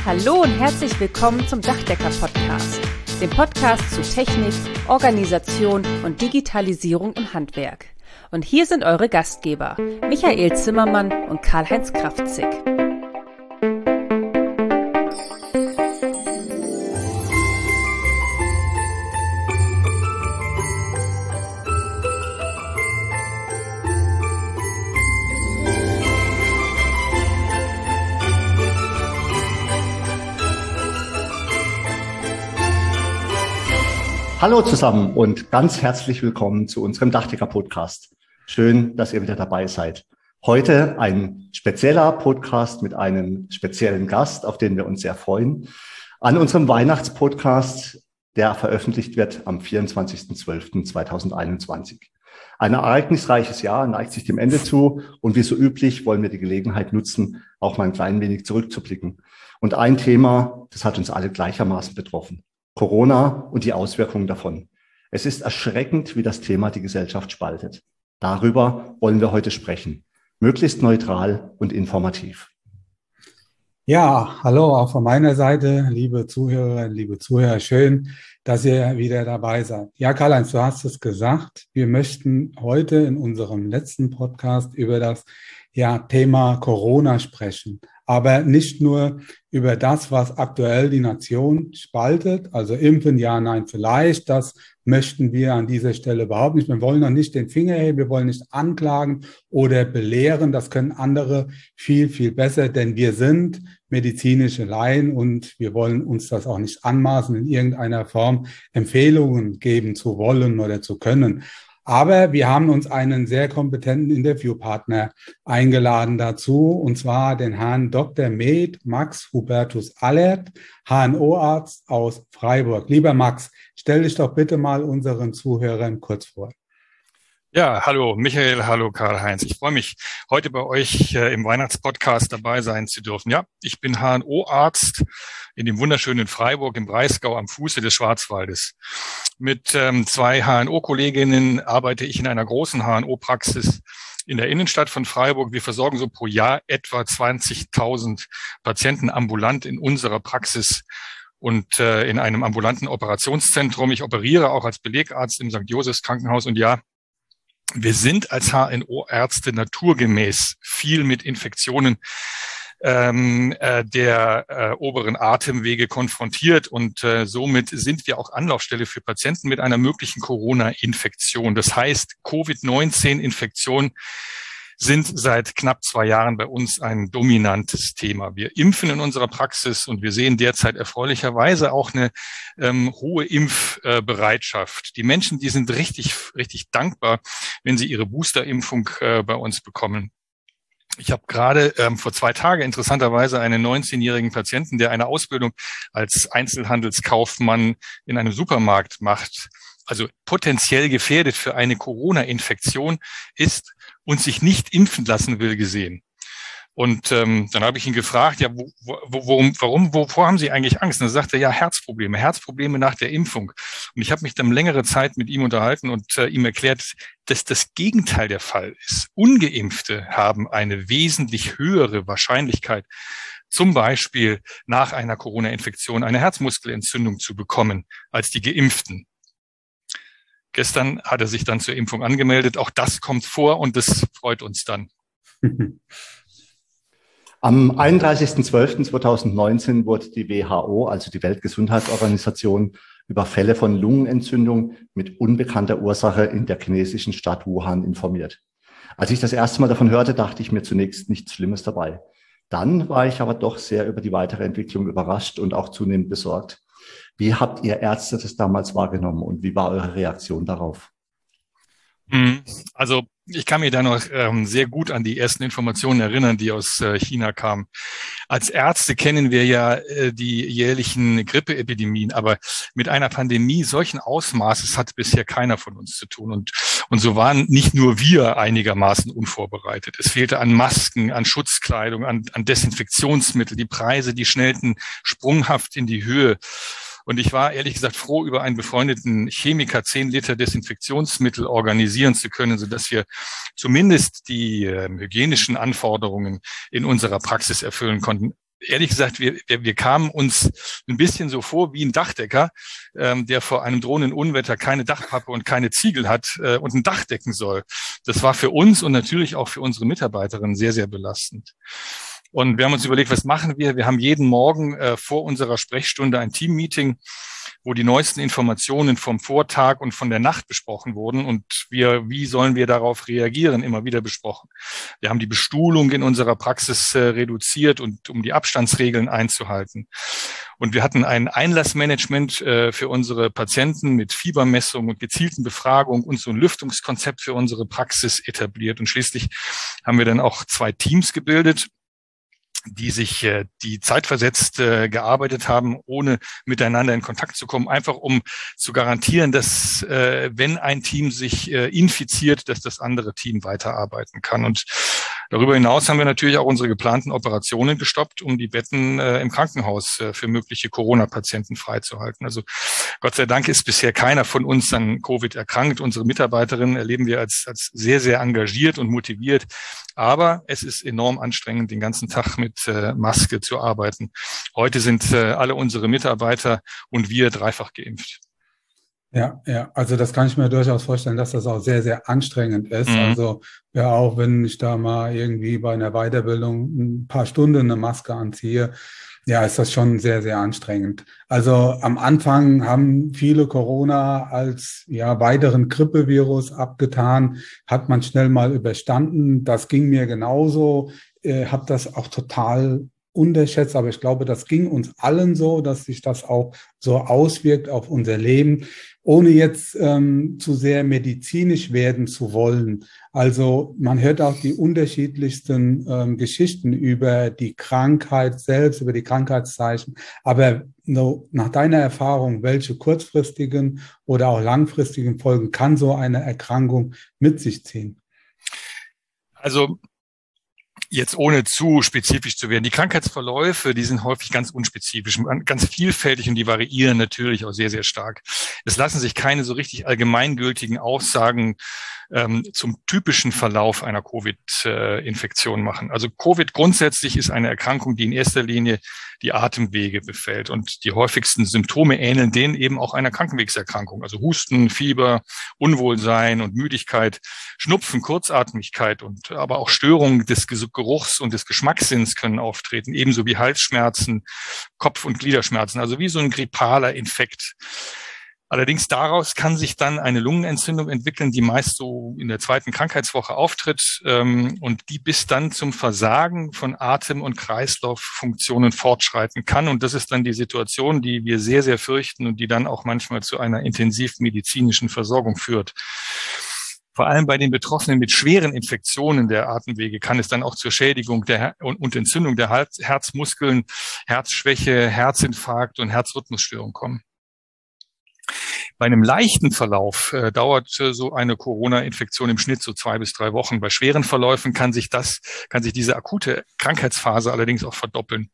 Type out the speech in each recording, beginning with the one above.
Hallo und herzlich willkommen zum Dachdecker-Podcast, dem Podcast zu Technik, Organisation und Digitalisierung im Handwerk. Und hier sind eure Gastgeber, Michael Zimmermann und Karl-Heinz Kraftzig. Hallo zusammen und ganz herzlich willkommen zu unserem Dachdecker-Podcast. Schön, dass ihr wieder dabei seid. Heute ein spezieller Podcast mit einem speziellen Gast, auf den wir uns sehr freuen. An unserem Weihnachtspodcast, der veröffentlicht wird am 24.12.2021. Ein ereignisreiches Jahr neigt sich dem Ende zu und wie so üblich wollen wir die Gelegenheit nutzen, auch mal ein klein wenig zurückzublicken. Und ein Thema, das hat uns alle gleichermaßen betroffen: Corona und die Auswirkungen davon. Es ist erschreckend, wie das Thema die Gesellschaft spaltet. Darüber wollen wir heute sprechen. Möglichst neutral und informativ. Ja, hallo auch von meiner Seite, liebe Zuhörerinnen, liebe Zuhörer. Schön, dass ihr wieder dabei seid. Ja, Karl-Heinz, du hast es gesagt. Wir möchten heute in unserem letzten Podcast über das Thema Corona sprechen. Aber nicht nur über das, was aktuell die Nation spaltet, also impfen, ja, nein, vielleicht, das möchten wir an dieser Stelle überhaupt nicht. Wir wollen noch nicht den Finger heben, wir wollen nicht anklagen oder belehren, das können andere viel, viel besser, denn wir sind medizinische Laien und wir wollen uns das auch nicht anmaßen, in irgendeiner Form Empfehlungen geben zu wollen oder zu können. Aber wir haben uns einen sehr kompetenten Interviewpartner eingeladen dazu, und zwar den Herrn Dr. Med. Max Hubertus Allert, HNO-Arzt aus Freiburg. Lieber Max, stell dich doch bitte mal unseren Zuhörern kurz vor. Ja, hallo Michael, hallo Karl-Heinz. Ich freue mich, heute bei euch im Weihnachtspodcast dabei sein zu dürfen. Ja, ich bin HNO-Arzt in dem wunderschönen Freiburg im Breisgau am Fuße des Schwarzwaldes. Mit zwei HNO-Kolleginnen arbeite ich in einer großen HNO-Praxis in der Innenstadt von Freiburg. Wir versorgen so pro Jahr etwa 20.000 Patienten ambulant in unserer Praxis und in einem ambulanten Operationszentrum. Ich operiere auch als Belegarzt im St. Josephs Krankenhaus und ja, wir sind als HNO-Ärzte naturgemäß viel mit Infektionen der oberen Atemwege konfrontiert und somit sind wir auch Anlaufstelle für Patienten mit einer möglichen Corona-Infektion. Das heißt, Covid-19-Infektionen sind seit knapp 2 Jahren bei uns ein dominantes Thema. Wir impfen in unserer Praxis und wir sehen derzeit erfreulicherweise auch eine hohe Impfbereitschaft. Die Menschen, die sind richtig, richtig dankbar, wenn sie ihre Boosterimpfung bei uns bekommen. Ich habe gerade vor 2 Tagen interessanterweise einen 19-jährigen Patienten, der eine Ausbildung als Einzelhandelskaufmann in einem Supermarkt macht, also potenziell gefährdet für eine Corona-Infektion ist und sich nicht impfen lassen will, gesehen. Und dann habe ich ihn gefragt, ja, wovor haben Sie eigentlich Angst? Und er sagte, ja, Herzprobleme nach der Impfung. Und ich habe mich dann längere Zeit mit ihm unterhalten und ihm erklärt, dass das Gegenteil der Fall ist. Ungeimpfte haben eine wesentlich höhere Wahrscheinlichkeit, zum Beispiel nach einer Corona-Infektion eine Herzmuskelentzündung zu bekommen, als die Geimpften. Gestern hat er sich dann zur Impfung angemeldet. Auch das kommt vor und das freut uns dann. Am 31.12.2019 wurde die WHO, also die Weltgesundheitsorganisation, über Fälle von Lungenentzündung mit unbekannter Ursache in der chinesischen Stadt Wuhan informiert. Als ich das erste Mal davon hörte, dachte ich mir zunächst nichts Schlimmes dabei. Dann war ich aber doch sehr über die weitere Entwicklung überrascht und auch zunehmend besorgt. Wie habt ihr Ärzte das damals wahrgenommen und wie war eure Reaktion darauf? Also ich kann mich da noch sehr gut an die ersten Informationen erinnern, die aus China kamen. Als Ärzte kennen wir ja die jährlichen Grippeepidemien, aber mit einer Pandemie solchen Ausmaßes hat bisher keiner von uns zu tun. Und so waren nicht nur wir einigermaßen unvorbereitet. Es fehlte an Masken, an Schutzkleidung, an Desinfektionsmittel. Die Preise, die schnellten sprunghaft in die Höhe. Und ich war ehrlich gesagt froh, über einen befreundeten Chemiker 10 Liter Desinfektionsmittel organisieren zu können, sodass wir zumindest die hygienischen Anforderungen in unserer Praxis erfüllen konnten. ehrlich gesagt, wir kamen uns ein bisschen so vor wie ein Dachdecker, der vor einem drohenden Unwetter keine Dachpappe und keine Ziegel hat und ein Dach decken soll. Das war für uns und natürlich auch für unsere Mitarbeiterinnen sehr, sehr belastend. Und wir haben uns überlegt, was machen wir? Wir haben jeden Morgen vor unserer Sprechstunde ein Teammeeting, wo die neuesten Informationen vom Vortag und von der Nacht besprochen wurden und wie sollen wir darauf reagieren, immer wieder besprochen. Wir haben die Bestuhlung in unserer Praxis reduziert und um die Abstandsregeln einzuhalten. Und wir hatten ein Einlassmanagement für unsere Patienten mit Fiebermessung und gezielten Befragung und so ein Lüftungskonzept für unsere Praxis etabliert. Und schließlich haben wir dann auch 2 Teams gebildet, die zeitversetzt gearbeitet haben, ohne miteinander in Kontakt zu kommen, einfach um zu garantieren, dass wenn ein Team sich infiziert, dass das andere Team weiterarbeiten kann. Und darüber hinaus haben wir natürlich auch unsere geplanten Operationen gestoppt, um die Betten im Krankenhaus für mögliche Corona-Patienten freizuhalten. Also Gott sei Dank ist bisher keiner von uns an Covid erkrankt. Unsere Mitarbeiterinnen erleben wir als sehr, sehr engagiert und motiviert. Aber es ist enorm anstrengend, den ganzen Tag mit Maske zu arbeiten. Heute sind alle unsere Mitarbeiter und wir dreifach geimpft. Ja, also das kann ich mir durchaus vorstellen, dass das auch sehr, sehr anstrengend ist. Also ja, auch wenn ich da mal irgendwie bei einer Weiterbildung ein paar Stunden eine Maske anziehe, ja, ist das schon sehr, sehr anstrengend. Also am Anfang haben viele Corona als weiteren Grippevirus abgetan, hat man schnell mal überstanden. Das ging mir genauso, habe das auch total unterschätzt, aber ich glaube, das ging uns allen so, dass sich das auch so auswirkt auf unser Leben, ohne jetzt zu sehr medizinisch werden zu wollen. Also man hört auch die unterschiedlichsten Geschichten über die Krankheit selbst, über die Krankheitszeichen. Aber nach deiner Erfahrung, welche kurzfristigen oder auch langfristigen Folgen kann so eine Erkrankung mit sich ziehen? Also jetzt ohne zu spezifisch zu werden. Die Krankheitsverläufe, die sind häufig ganz unspezifisch, ganz vielfältig und die variieren natürlich auch sehr, sehr stark. Es lassen sich keine so richtig allgemeingültigen Aussagen zum typischen Verlauf einer Covid-Infektion machen. Also Covid grundsätzlich ist eine Erkrankung, die in erster Linie die Atemwege befällt und die häufigsten Symptome ähneln denen eben auch einer Krankenwegserkrankung. Also Husten, Fieber, Unwohlsein und Müdigkeit, Schnupfen, Kurzatmigkeit und aber auch Störungen des Geruchs und des Geschmackssinns können auftreten, ebenso wie Halsschmerzen, Kopf- und Gliederschmerzen, also wie so ein grippaler Infekt. Allerdings daraus kann sich dann eine Lungenentzündung entwickeln, die meist so in der 2. Krankheitswoche auftritt und die bis dann zum Versagen von Atem- und Kreislauffunktionen fortschreiten kann. Und das ist dann die Situation, die wir sehr, sehr fürchten und die dann auch manchmal zu einer intensivmedizinischen Versorgung führt. Vor allem bei den Betroffenen mit schweren Infektionen der Atemwege kann es dann auch zur Schädigung und Entzündung der Herzmuskeln, Herzschwäche, Herzinfarkt und Herzrhythmusstörung kommen. Bei einem leichten Verlauf dauert so eine Corona-Infektion im Schnitt so 2 bis 3 Wochen. Bei schweren Verläufen kann sich diese akute Krankheitsphase allerdings auch verdoppeln.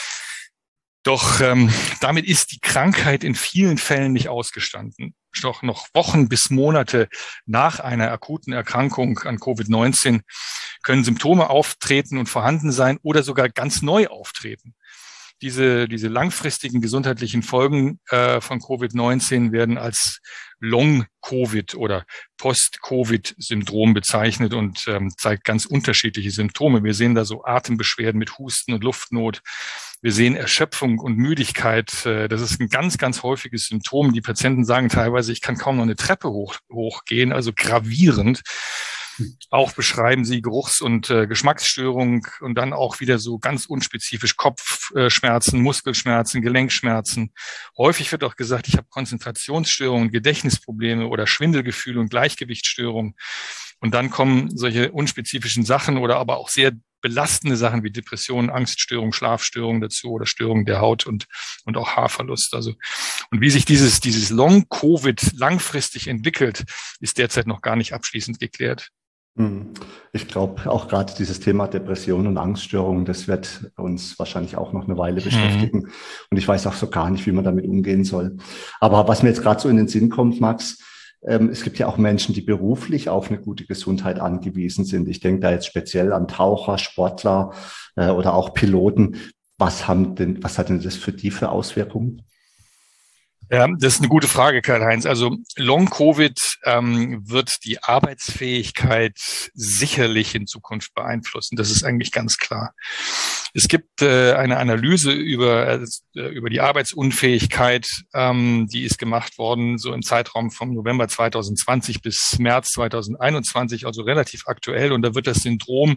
Doch damit ist die Krankheit in vielen Fällen nicht ausgestanden. Doch noch Wochen bis Monate nach einer akuten Erkrankung an Covid-19 können Symptome auftreten und vorhanden sein oder sogar ganz neu auftreten. Diese langfristigen gesundheitlichen Folgen von Covid-19 werden als Long-Covid oder Post-Covid-Syndrom bezeichnet und zeigt ganz unterschiedliche Symptome. Wir sehen da so Atembeschwerden mit Husten und Luftnot. Wir sehen Erschöpfung und Müdigkeit. Das ist ein ganz, ganz häufiges Symptom. Die Patienten sagen teilweise, ich kann kaum noch eine Treppe hochgehen, also gravierend. Auch beschreiben sie Geruchs- und Geschmacksstörungen und dann auch wieder so ganz unspezifisch Kopfschmerzen, Muskelschmerzen, Gelenkschmerzen. Häufig wird auch gesagt, ich habe Konzentrationsstörungen, Gedächtnisprobleme oder Schwindelgefühle und Gleichgewichtsstörungen. Und dann kommen solche unspezifischen Sachen oder aber auch sehr belastende Sachen wie Depressionen, Angststörungen, Schlafstörungen dazu oder Störungen der Haut und auch Haarverlust. Also, und wie sich dieses Long-Covid langfristig entwickelt, ist derzeit noch gar nicht abschließend geklärt. Ich glaube, auch gerade dieses Thema Depression und Angststörungen, das wird uns wahrscheinlich auch noch eine Weile beschäftigen. Und ich weiß auch so gar nicht, wie man damit umgehen soll. Aber was mir jetzt gerade so in den Sinn kommt, Max, es gibt ja auch Menschen, die beruflich auf eine gute Gesundheit angewiesen sind. Ich denke da jetzt speziell an Taucher, Sportler oder auch Piloten. was hat denn das für die für Auswirkungen? Ja, das ist eine gute Frage, Karl-Heinz. Also Long-Covid wird die Arbeitsfähigkeit sicherlich in Zukunft beeinflussen. Das ist eigentlich ganz klar. Es gibt eine Analyse über die Arbeitsunfähigkeit, die ist gemacht worden, so im Zeitraum vom November 2020 bis März 2021, also relativ aktuell. Und da wird das Symptom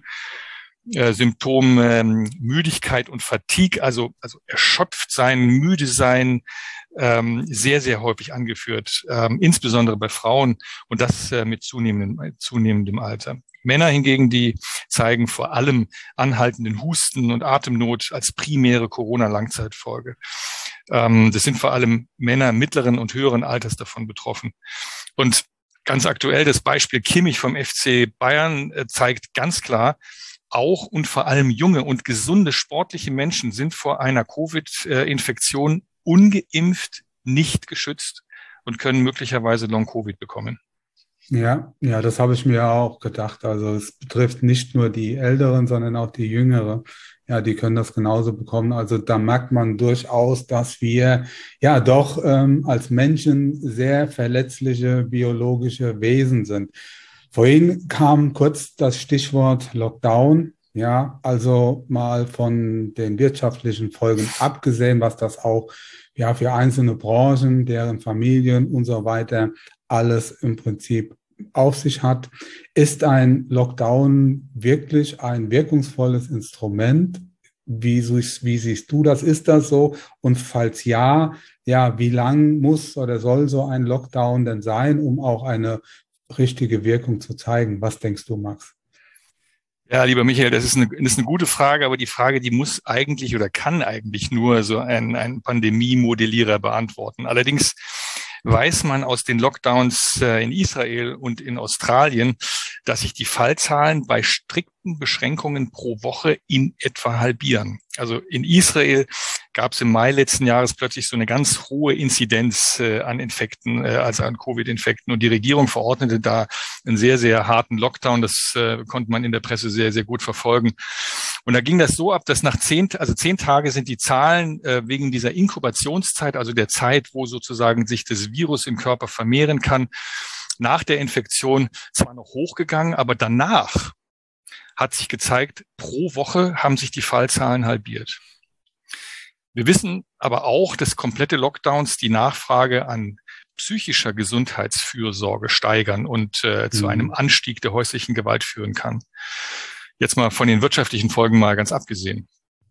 Müdigkeit und Fatigue, also erschöpft sein, müde sein, sehr, sehr häufig angeführt, insbesondere bei Frauen und das mit zunehmendem Alter. Männer hingegen, die zeigen vor allem anhaltenden Husten und Atemnot als primäre Corona-Langzeitfolge. Das sind vor allem Männer mittleren und höheren Alters davon betroffen. Und ganz aktuell das Beispiel Kimmich vom FC Bayern zeigt ganz klar, auch und vor allem junge und gesunde sportliche Menschen sind vor einer Covid-Infektion ungeimpft nicht geschützt und können möglicherweise Long-Covid bekommen. Ja, das habe ich mir auch gedacht. Also es betrifft nicht nur die Älteren, sondern auch die Jüngeren. Ja, die können das genauso bekommen. Also da merkt man durchaus, dass wir ja doch als Menschen sehr verletzliche biologische Wesen sind. Vorhin kam kurz das Stichwort Lockdown. Ja, also mal von den wirtschaftlichen Folgen abgesehen, was das auch ja für einzelne Branchen, deren Familien und so weiter alles im Prinzip auf sich hat. Ist ein Lockdown wirklich ein wirkungsvolles Instrument? Wie siehst du das? Ist das so? Und falls ja, wie lang muss oder soll so ein Lockdown denn sein, um auch eine richtige Wirkung zu zeigen? Was denkst du, Max? Ja, lieber Michael, das ist eine gute Frage, aber die Frage, die muss eigentlich oder kann eigentlich nur so ein Pandemie-Modellierer beantworten. Allerdings weiß man aus den Lockdowns in Israel und in Australien, dass sich die Fallzahlen bei strikten Beschränkungen pro Woche in etwa halbieren. Also in Israel gab es im Mai letzten Jahres plötzlich so eine ganz hohe Inzidenz an Infekten, also an Covid-Infekten. Und die Regierung verordnete da einen sehr, sehr harten Lockdown. Das konnte man in der Presse sehr, sehr gut verfolgen. Und da ging das so ab, dass nach 10 Tage sind die Zahlen wegen dieser Inkubationszeit, also der Zeit, wo sozusagen sich das Virus im Körper vermehren kann, nach der Infektion zwar noch hochgegangen, aber danach hat sich gezeigt, pro Woche haben sich die Fallzahlen halbiert. Wir wissen aber auch, dass komplette Lockdowns die Nachfrage an psychischer Gesundheitsfürsorge steigern und zu einem Anstieg der häuslichen Gewalt führen kann. Jetzt mal von den wirtschaftlichen Folgen mal ganz abgesehen.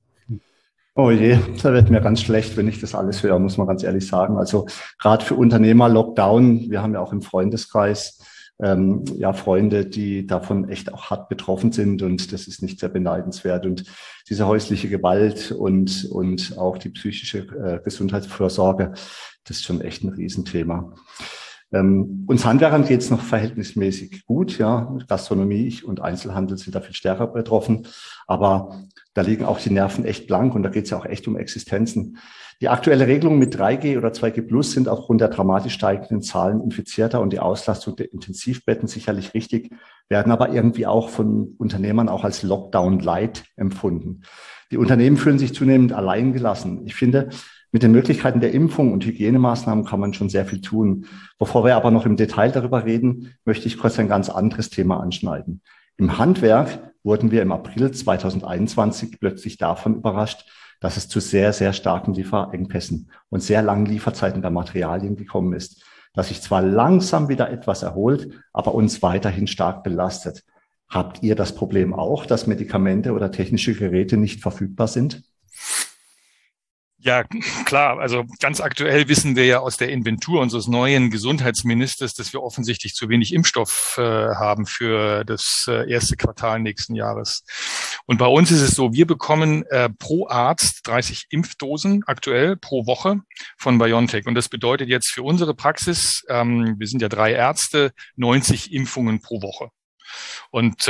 Oh je, da wird mir ganz schlecht, wenn ich das alles höre, muss man ganz ehrlich sagen. Also gerade für Unternehmer Lockdown, wir haben ja auch im Freundeskreis Freunde, die davon echt auch hart betroffen sind und das ist nicht sehr beneidenswert. Und diese häusliche Gewalt und auch die psychische Gesundheitsfürsorge, das ist schon echt ein Riesenthema. Uns Handwerkern geht es noch verhältnismäßig gut, ja. Gastronomie und Einzelhandel sind da viel stärker betroffen, aber da liegen auch die Nerven echt blank und da geht es ja auch echt um Existenzen. Die aktuelle Regelung mit 3G oder 2G Plus sind aufgrund der dramatisch steigenden Zahlen Infizierter und die Auslastung der Intensivbetten sicherlich richtig, werden aber irgendwie auch von Unternehmern auch als Lockdown Light empfunden. Die Unternehmen fühlen sich zunehmend alleingelassen. Ich finde, mit den Möglichkeiten der Impfung und Hygienemaßnahmen kann man schon sehr viel tun. Bevor wir aber noch im Detail darüber reden, möchte ich kurz ein ganz anderes Thema anschneiden. Im Handwerk wurden wir im April 2021 plötzlich davon überrascht, dass es zu sehr, sehr starken Lieferengpässen und sehr langen Lieferzeiten bei Materialien gekommen ist, dass sich zwar langsam wieder etwas erholt, aber uns weiterhin stark belastet. Habt ihr das Problem auch, dass Medikamente oder technische Geräte nicht verfügbar sind? Ja, klar. Also ganz aktuell wissen wir ja aus der Inventur unseres neuen Gesundheitsministers, dass wir offensichtlich zu wenig Impfstoff haben für das erste Quartal nächsten Jahres. Und bei uns ist es so, wir bekommen pro Arzt 30 Impfdosen aktuell pro Woche von BioNTech. Und das bedeutet jetzt für unsere Praxis, wir sind ja 3 Ärzte, 90 Impfungen pro Woche. Und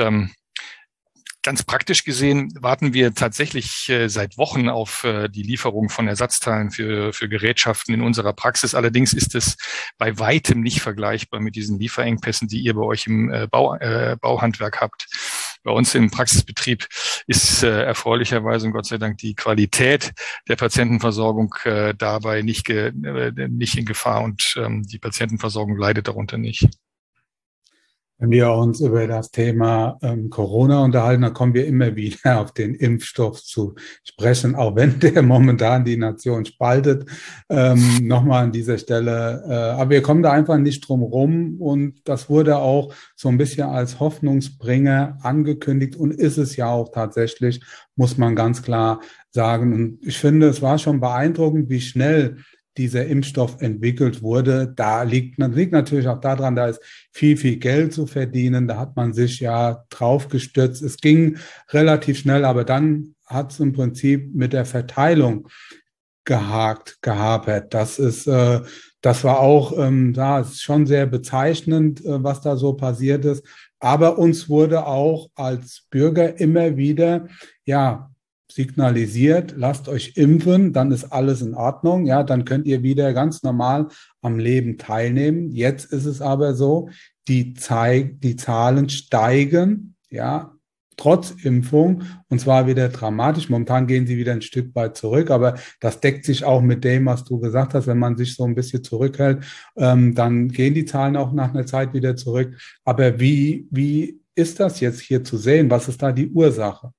ganz praktisch gesehen warten wir tatsächlich seit Wochen auf die Lieferung von Ersatzteilen für Gerätschaften in unserer Praxis. Allerdings ist es bei weitem nicht vergleichbar mit diesen Lieferengpässen, die ihr bei euch im Bauhandwerk habt. Bei uns im Praxisbetrieb ist erfreulicherweise und Gott sei Dank die Qualität der Patientenversorgung dabei nicht in Gefahr und die Patientenversorgung leidet darunter nicht. Wenn wir uns über das Thema Corona unterhalten, dann kommen wir immer wieder auf den Impfstoff zu sprechen, auch wenn der momentan die Nation spaltet. Nochmal an dieser Stelle. Aber wir kommen da einfach nicht drum rum und das wurde auch so ein bisschen als Hoffnungsbringer angekündigt und ist es ja auch tatsächlich, muss man ganz klar sagen. Und ich finde, es war schon beeindruckend, wie schnell dieser Impfstoff entwickelt wurde. Da liegt natürlich auch daran, da ist viel, viel Geld zu verdienen. Da hat man sich ja drauf gestürzt. Es ging relativ schnell, aber dann hat es im Prinzip mit der Verteilung gehapert. Das war auch, da ist schon sehr bezeichnend, was da so passiert ist. Aber uns wurde auch als Bürger immer wieder, ja, signalisiert, lasst euch impfen, dann ist alles in Ordnung, ja, dann könnt ihr wieder ganz normal am Leben teilnehmen. Jetzt ist es aber so, die Zahlen steigen, ja, trotz Impfung, und zwar wieder dramatisch. Momentan gehen sie wieder ein Stück weit zurück, aber das deckt sich auch mit dem, was du gesagt hast. Wenn man sich so ein bisschen zurückhält, dann gehen die Zahlen auch nach einer Zeit wieder zurück. Aber wie ist das jetzt hier zu sehen? Was ist da die Ursache?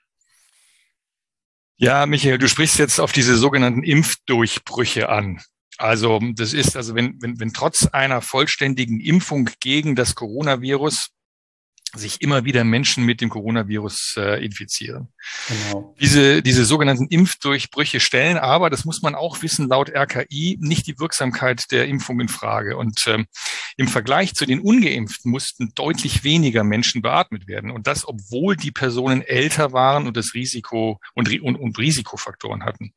Ja, Michael, du sprichst jetzt auf diese sogenannten Impfdurchbrüche an. Also das ist, also wenn trotz einer vollständigen Impfung gegen das Coronavirus sich immer wieder Menschen mit dem Coronavirus infizieren. Genau. Diese sogenannten Impfdurchbrüche stellen aber, das muss man auch wissen, laut RKI nicht die Wirksamkeit der Impfung in Frage. Und im Vergleich zu den Ungeimpften mussten deutlich weniger Menschen beatmet werden. Und das, obwohl die Personen älter waren und das Risiko und Risikofaktoren hatten.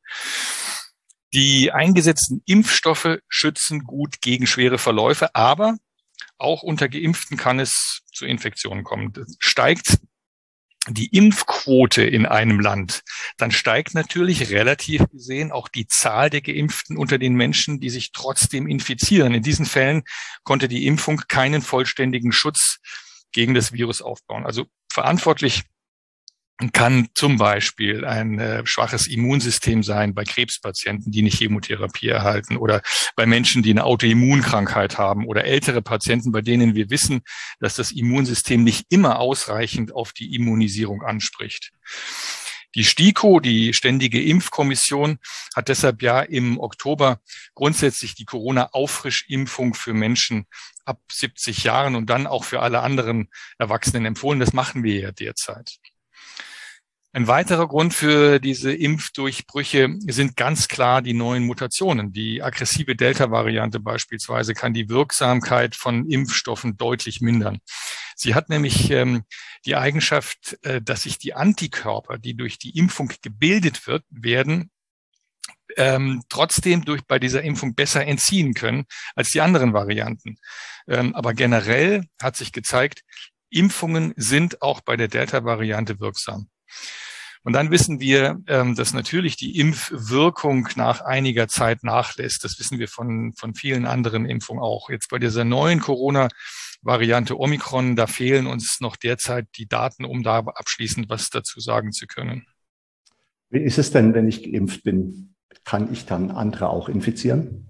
Die eingesetzten Impfstoffe schützen gut gegen schwere Verläufe, aber auch unter Geimpften kann es zu Infektionen kommen. Steigt die Impfquote in einem Land, dann steigt natürlich relativ gesehen auch die Zahl der Geimpften unter den Menschen, die sich trotzdem infizieren. In diesen Fällen konnte die Impfung keinen vollständigen Schutz gegen das Virus aufbauen. Also verantwortlich kann zum Beispiel ein schwaches Immunsystem sein bei Krebspatienten, die nicht Chemotherapie erhalten, oder bei Menschen, die eine Autoimmunkrankheit haben, oder ältere Patienten, bei denen wir wissen, dass das Immunsystem nicht immer ausreichend auf die Immunisierung anspricht. Die STIKO, die Ständige Impfkommission, hat deshalb ja im Oktober grundsätzlich die Corona-Auffrischimpfung für Menschen ab 70 Jahren und dann auch für alle anderen Erwachsenen empfohlen. Das machen wir ja derzeit. Ein weiterer Grund für diese Impfdurchbrüche sind ganz klar die neuen Mutationen. Die aggressive Delta-Variante beispielsweise kann die Wirksamkeit von Impfstoffen deutlich mindern. Sie hat nämlich die Eigenschaft, dass sich die Antikörper, die durch die Impfung gebildet werden, trotzdem bei dieser Impfung besser entziehen können als die anderen Varianten. Aber generell hat sich gezeigt, Impfungen sind auch bei der Delta-Variante wirksam. Und dann wissen wir, dass natürlich die Impfwirkung nach einiger Zeit nachlässt. Das wissen wir von vielen anderen Impfungen auch. Jetzt bei dieser neuen Corona-Variante Omikron, da fehlen uns noch derzeit die Daten, um da abschließend was dazu sagen zu können. Wie ist es denn, wenn ich geimpft bin? Kann ich dann andere auch infizieren?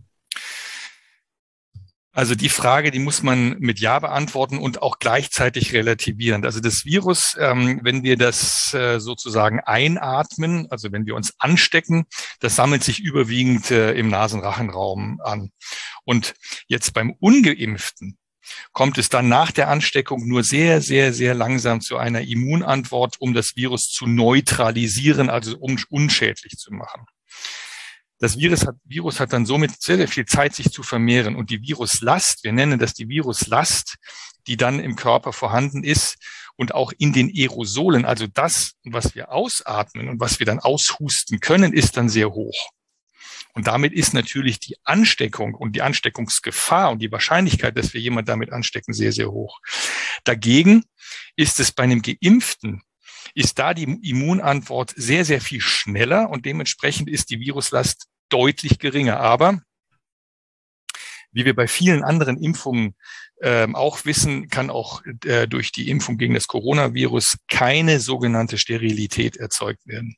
Also die Frage, die muss man mit Ja beantworten und auch gleichzeitig relativieren. Also das Virus, wenn wir das sozusagen einatmen, also wenn wir uns anstecken, das sammelt sich überwiegend im Nasenrachenraum an. Und jetzt beim Ungeimpften kommt es dann nach der Ansteckung nur sehr, sehr, sehr langsam zu einer Immunantwort, um das Virus zu neutralisieren, also um unschädlich zu machen. Das Virus hat dann somit sehr, sehr viel Zeit, sich zu vermehren. Und die Viruslast, wir nennen das die Viruslast, die dann im Körper vorhanden ist und auch in den Aerosolen, also das, was wir ausatmen und was wir dann aushusten können, ist dann sehr hoch. Und damit ist natürlich die Ansteckung und die Ansteckungsgefahr und die Wahrscheinlichkeit, dass wir jemanden damit anstecken, sehr, sehr hoch. Dagegen ist es bei einem Geimpften, ist da die Immunantwort sehr, sehr viel schneller und dementsprechend ist die Viruslast deutlich geringer. Aber Wie wir bei vielen anderen Impfungen auch wissen, kann auch durch die Impfung gegen das Coronavirus keine sogenannte Sterilität erzeugt werden.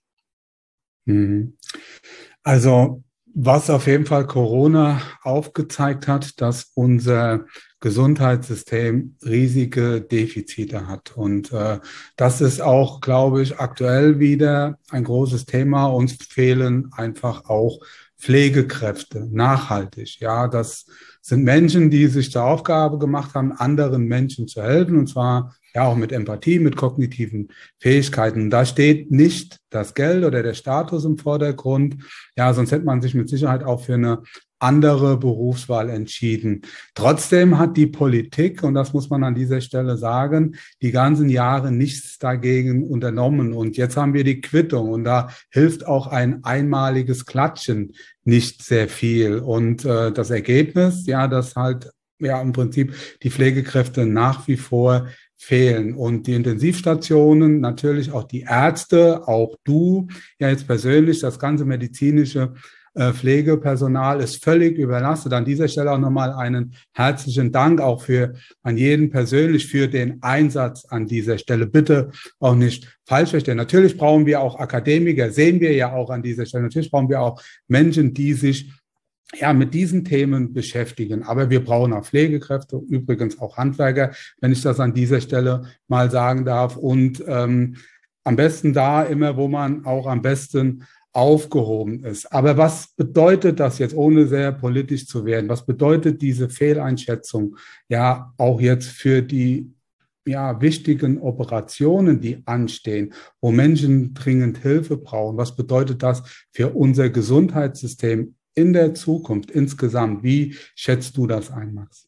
Also was auf jeden Fall Corona aufgezeigt hat, dass unser Gesundheitssystem riesige Defizite hat. Und das ist auch, glaube ich, aktuell wieder ein großes Thema. Uns fehlen einfach auch Pflegekräfte, nachhaltig. Ja, das sind Menschen, die sich zur Aufgabe gemacht haben, anderen Menschen zu helfen, und zwar ja auch mit Empathie, mit kognitiven Fähigkeiten. Da steht nicht das Geld oder der Status im Vordergrund. Ja, sonst hätte man sich mit Sicherheit auch für eine andere Berufswahl entschieden. Trotzdem hat die Politik, und das muss man an dieser Stelle sagen, die ganzen Jahre nichts dagegen unternommen. Und jetzt haben wir die Quittung, und da hilft auch ein einmaliges Klatschen nicht sehr viel. Und das Ergebnis, ja, dass halt ja im Prinzip die Pflegekräfte nach wie vor fehlen. Und die Intensivstationen, natürlich auch die Ärzte, auch du, ja jetzt persönlich, das ganze medizinische Pflegepersonal ist völlig überlastet. An dieser Stelle auch nochmal einen herzlichen Dank auch an jeden persönlich für den Einsatz an dieser Stelle. Bitte auch nicht falsch verstehen. Natürlich brauchen wir auch Akademiker, sehen wir ja auch an dieser Stelle. Natürlich brauchen wir auch Menschen, die sich ja mit diesen Themen beschäftigen. Aber wir brauchen auch Pflegekräfte, übrigens auch Handwerker, wenn ich das an dieser Stelle mal sagen darf. Und am besten da immer, wo man auch am besten aufgehoben ist. Aber was bedeutet das jetzt, ohne sehr politisch zu werden? Was bedeutet diese Fehleinschätzung ja auch jetzt für die wichtigen Operationen, die anstehen, wo Menschen dringend Hilfe brauchen? Was bedeutet das für unser Gesundheitssystem in der Zukunft insgesamt? Wie schätzt du das ein, Max?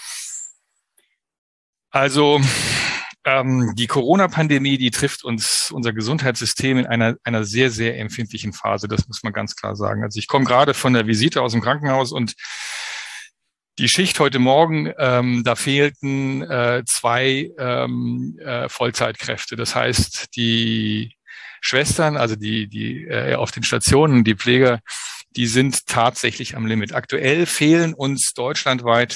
Also die Corona-Pandemie, die trifft unser Gesundheitssystem in einer sehr, sehr empfindlichen Phase. Das muss man ganz klar sagen. Also ich komme gerade von der Visite aus dem Krankenhaus, und die Schicht heute Morgen, da fehlten 2 Vollzeitkräfte. Das heißt, die Schwestern, also die auf den Stationen, die Pfleger, die sind tatsächlich am Limit. Aktuell fehlen uns deutschlandweit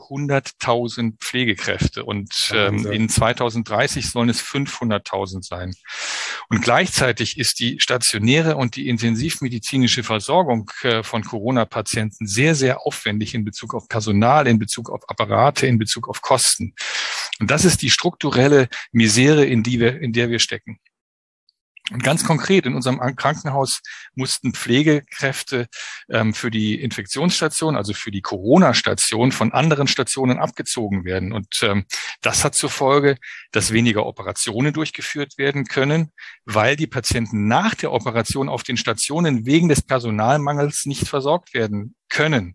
200.000 Pflegekräfte, und in 2030 sollen es 500.000 sein. Und gleichzeitig ist die stationäre und die intensivmedizinische Versorgung von Corona-Patienten sehr, sehr aufwendig in Bezug auf Personal, in Bezug auf Apparate, in Bezug auf Kosten. Und das ist die strukturelle Misere, in der wir stecken. Und ganz konkret, in unserem Krankenhaus mussten Pflegekräfte für die Infektionsstation, also für die Corona-Station, von anderen Stationen abgezogen werden. Und das hat zur Folge, dass weniger Operationen durchgeführt werden können, weil die Patienten nach der Operation auf den Stationen wegen des Personalmangels nicht versorgt werden können.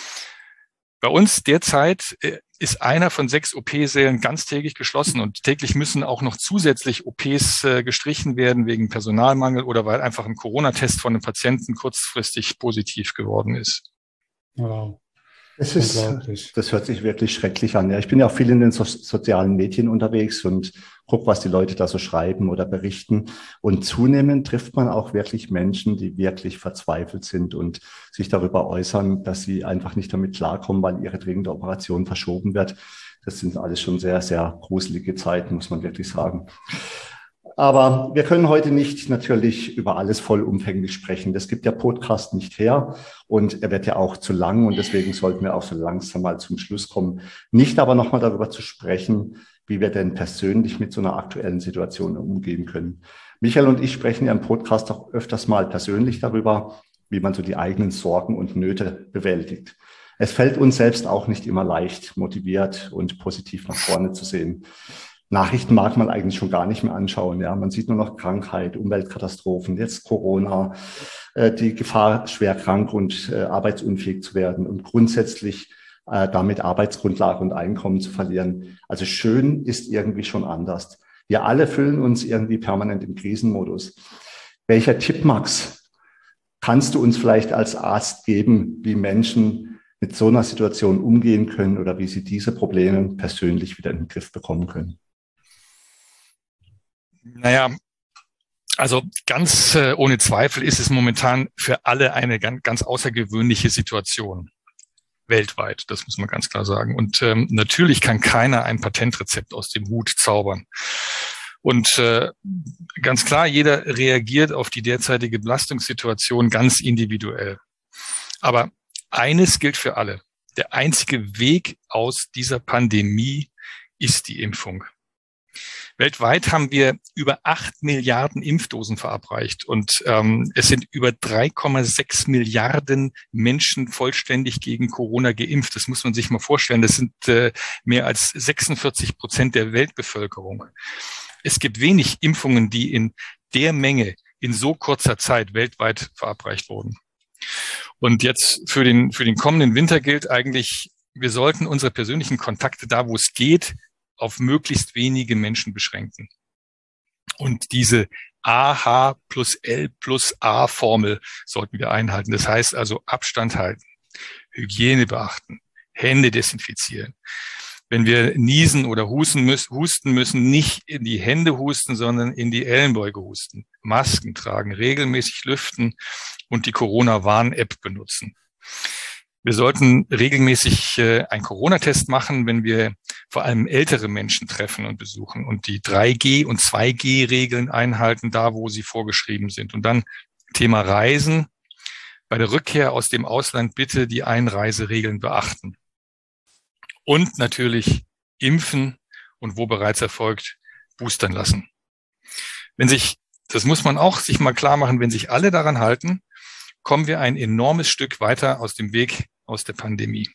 Bei uns derzeit ist einer von 6 OP-Sälen ganztägig geschlossen, und täglich müssen auch noch zusätzlich OPs gestrichen werden wegen Personalmangel oder weil einfach ein Corona-Test von einem Patienten kurzfristig positiv geworden ist. Wow. Das hört sich wirklich schrecklich an. Ja, ich bin ja auch viel in den sozialen Medien unterwegs und gucke, was die Leute da so schreiben oder berichten. Und zunehmend trifft man auch wirklich Menschen, die wirklich verzweifelt sind und sich darüber äußern, dass sie einfach nicht damit klarkommen, weil ihre dringende Operation verschoben wird. Das sind alles schon sehr, sehr gruselige Zeiten, muss man wirklich sagen. Aber wir können heute nicht natürlich über alles vollumfänglich sprechen. Das gibt der Podcast nicht her, und er wird ja auch zu lang, und deswegen sollten wir auch so langsam mal zum Schluss kommen. Nicht aber nochmal darüber zu sprechen, wie wir denn persönlich mit so einer aktuellen Situation umgehen können. Michael und ich sprechen ja im Podcast auch öfters mal persönlich darüber, wie man so die eigenen Sorgen und Nöte bewältigt. Es fällt uns selbst auch nicht immer leicht, motiviert und positiv nach vorne zu sehen. Nachrichten mag man eigentlich schon gar nicht mehr anschauen. Ja, man sieht nur noch Krankheit, Umweltkatastrophen, jetzt Corona, die Gefahr, schwer krank und arbeitsunfähig zu werden und grundsätzlich damit Arbeitsgrundlage und Einkommen zu verlieren. Also schön ist irgendwie schon anders. Wir alle fühlen uns irgendwie permanent im Krisenmodus. Welcher Tipp, Max, kannst du uns vielleicht als Arzt geben, wie Menschen mit so einer Situation umgehen können oder wie sie diese Probleme persönlich wieder in den Griff bekommen können? Naja, also ganz ohne Zweifel ist es momentan für alle eine ganz außergewöhnliche Situation. weltweit. Das muss man ganz klar sagen. Und natürlich kann keiner ein Patentrezept aus dem Hut zaubern. Und ganz klar, jeder reagiert auf die derzeitige Belastungssituation ganz individuell. Aber eines gilt für alle. Der einzige Weg aus dieser Pandemie ist die Impfung. Weltweit haben wir über 8 Milliarden Impfdosen verabreicht und es sind über 3,6 Milliarden Menschen vollständig gegen Corona geimpft. Das muss man sich mal vorstellen. Das sind mehr als 46% der Weltbevölkerung. Es gibt wenig Impfungen, die in der Menge in so kurzer Zeit weltweit verabreicht wurden. Und jetzt für den kommenden Winter gilt eigentlich, wir sollten unsere persönlichen Kontakte da, wo es geht, auf möglichst wenige Menschen beschränken. Und diese AH plus L plus A Formel sollten wir einhalten. Das heißt also Abstand halten, Hygiene beachten, Hände desinfizieren. Wenn wir niesen oder husten müssen, nicht in die Hände husten, sondern in die Ellenbeuge husten. Masken tragen, regelmäßig lüften und die Corona-Warn-App benutzen. Wir sollten regelmäßig einen Corona-Test machen, wenn wir vor allem ältere Menschen treffen und besuchen und die 3G- und 2G-Regeln einhalten, da wo sie vorgeschrieben sind. Und dann Thema Reisen. Bei der Rückkehr aus dem Ausland bitte die Einreiseregeln beachten. Und natürlich impfen und wo bereits erfolgt, boostern lassen. Das muss man auch sich mal klar machen, wenn sich alle daran halten, kommen wir ein enormes Stück weiter aus dem Weg aus der Pandemie.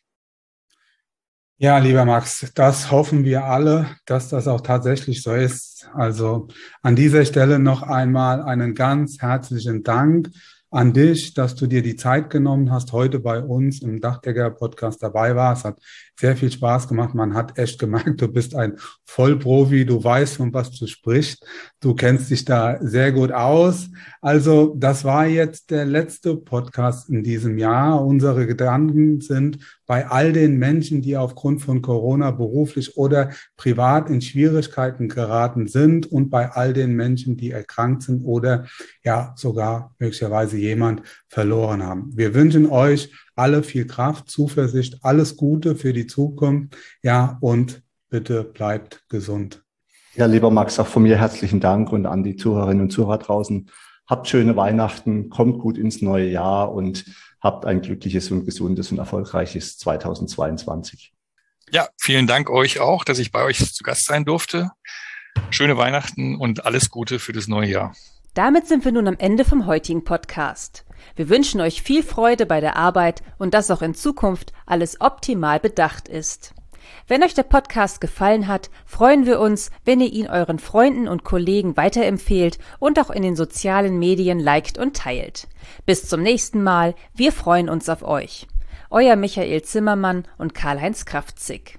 Ja, lieber Max, das hoffen wir alle, dass das auch tatsächlich so ist. Also an dieser Stelle noch einmal einen ganz herzlichen Dank an dich, dass du dir die Zeit genommen hast, heute bei uns im Dachdecker-Podcast dabei warst. Hat sehr viel Spaß gemacht. Man hat echt gemerkt, du bist ein Vollprofi. Du weißt, von was du sprichst. Du kennst dich da sehr gut aus. Also das war jetzt der letzte Podcast in diesem Jahr. Unsere Gedanken sind bei all den Menschen, die aufgrund von Corona beruflich oder privat in Schwierigkeiten geraten sind und bei all den Menschen, die erkrankt sind oder ja sogar möglicherweise jemand verloren haben. Wir wünschen euch alle viel Kraft, Zuversicht, alles Gute für die Zukunft. Ja, und bitte bleibt gesund. Ja, lieber Max, auch von mir herzlichen Dank und an die Zuhörerinnen und Zuhörer draußen. Habt schöne Weihnachten, kommt gut ins neue Jahr und habt ein glückliches und gesundes und erfolgreiches 2022. Ja, vielen Dank euch auch, dass ich bei euch zu Gast sein durfte. Schöne Weihnachten und alles Gute für das neue Jahr. Damit sind wir nun am Ende vom heutigen Podcast. Wir wünschen euch viel Freude bei der Arbeit und dass auch in Zukunft alles optimal bedacht ist. Wenn euch der Podcast gefallen hat, freuen wir uns, wenn ihr ihn euren Freunden und Kollegen weiterempfehlt und auch in den sozialen Medien liked und teilt. Bis zum nächsten Mal, wir freuen uns auf euch. Euer Michael Zimmermann und Karl-Heinz Kraftzig.